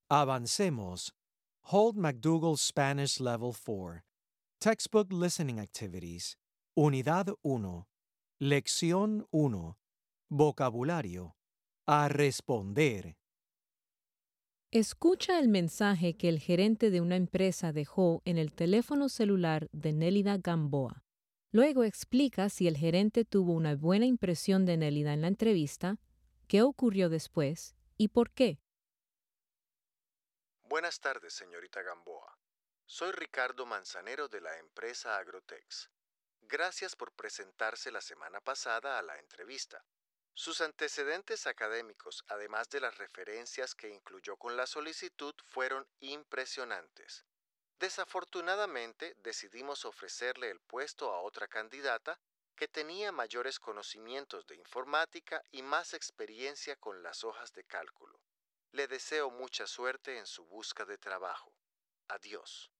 Avancemos. Holt McDougall Spanish Level 4. Textbook Listening Activities. Unidad 1. Lección 1. Vocabulario. A responder. Escucha el mensaje que el gerente de una empresa dejó en el teléfono celular de Nélida Gamboa. Luego explica si el gerente tuvo una buena impresión de Nélida en la entrevista, qué ocurrió después y por qué. Buenas tardes, señorita Gamboa. Soy Ricardo Manzanero de la empresa Agrotex. Gracias por presentarse la semana pasada a la entrevista. Sus antecedentes académicos, además de las referencias que incluyó con la solicitud, fueron impresionantes. Desafortunadamente, decidimos ofrecerle el puesto a otra candidata que tenía mayores conocimientos de informática y más experiencia con las hojas de cálculo. Le deseo mucha suerte en su busca de trabajo. Adiós.